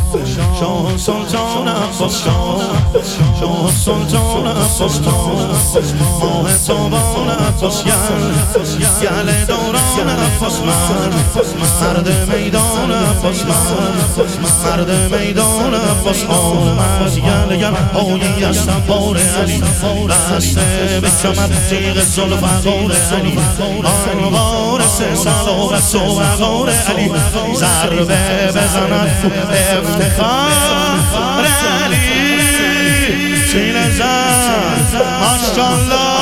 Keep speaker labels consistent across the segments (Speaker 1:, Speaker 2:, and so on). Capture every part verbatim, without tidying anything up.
Speaker 1: شاه سلطان عباس شاه شاه سلطان عباس ماه تابان عباس یل یل دوران عباس مرد میدان عباس مرد میدان عباس آمد یل یل هایی از سوار علی بسته به کمر تیغ ذوالفقار علی آن وارث صلابت و وقار علی ضربه بزند افتخار علی سینه زد ماشاءالله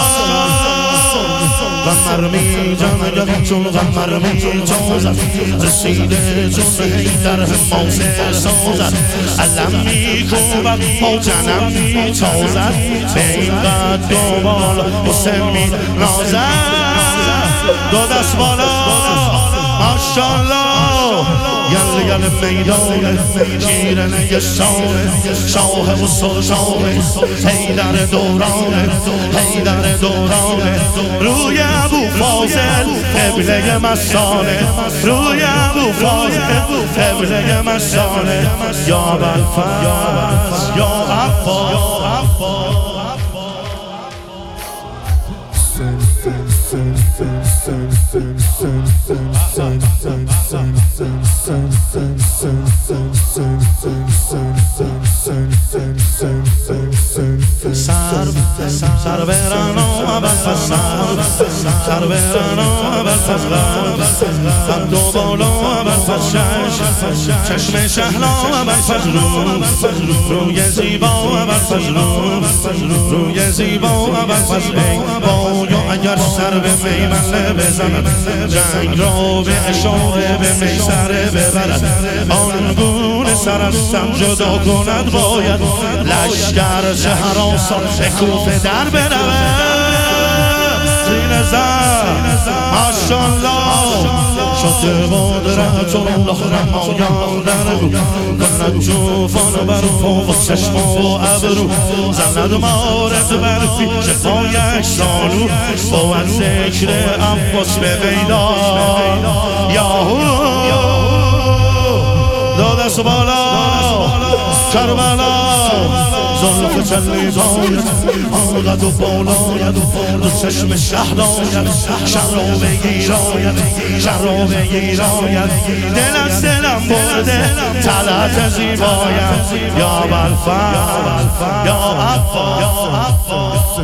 Speaker 1: غمر می جنگل چون غمر می تازد رسیده چون حیدر حماسه سازد علم می کوبد با جنم می تازد به این قد و بال حسین می نازد دو دست بالا ماشاءالله یل یل میدان شیرنه شانه شاه و سلطانه حیدر دورانه حیدر دورانه روی ابو فاضل قبله مستانه روی ابو فاضل قبله مستانه یا ابوالفضل یا عباس سر برن و ابوالفضل سر برن و ابوالفضل قد و بالا و ابوالفضل چشم شهلا و ابوالفضل روی زیبا و ابوالفضل روی زیبا و ابوالفضل ای بایا اگر سر به میمنه بزند جنگ را به اشاره به میسره ببرد آنگونه سر از سم جدا کند باید لشکر چه هراسان به کوفه در برود سینه زد ماشاءالله شده بادرت الله نمایان در رو کند جوفان بر فوق چشم و ابرو زند مارد بر پیش پایش زانو بود ذکر عباس به بیدا یاهو دو دست بالا کربلا زلف چلی باید آقد و بالاید دو چشم شهداید شراب گیراید شراب گیراید دل از دلم برده طلعت زیباید یا ابوالفضل یا عباس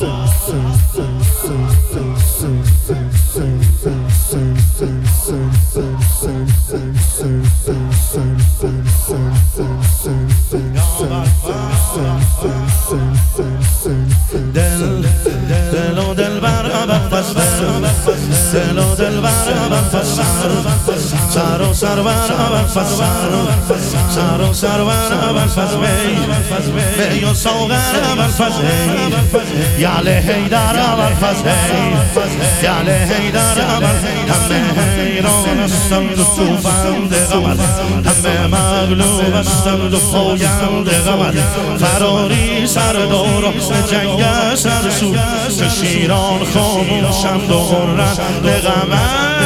Speaker 1: دل دل و دل بر ابوالفضل دل و دل بر ابوالفضل سر و سر بر ابوالفضل سر و سر بر ابوالفضل می و ساغر ابوالفضل یل حیدر ابوالفضل یل حیدر ابوالفضل همه حیران هستند و توفند قمر همه مغلوب هستند و پایند قمر فراری سردار به جنگ سرسو به شیران خاموشند و غرند قمر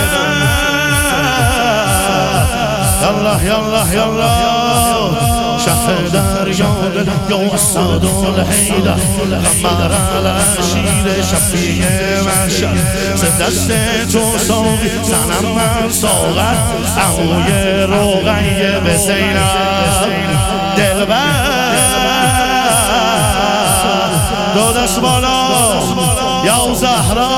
Speaker 1: یالله یالله یالله شف دریا یا اسد الحیدر قمر العشیر شفیع محشر ز دست تو ساقی زنم من ساغر عموی روغیه به زینب دلبر دو دست بالا یا زهرا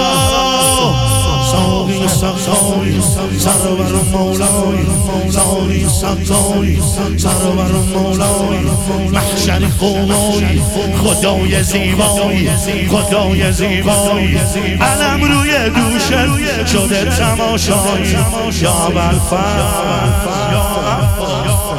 Speaker 1: ساقی سقای سرور مولای ساقی سقای سرور مولای محشر قوای خدای زیبای خدای زیبای علم روی دوشت شده تماشای یا ابوالفضل یا عباس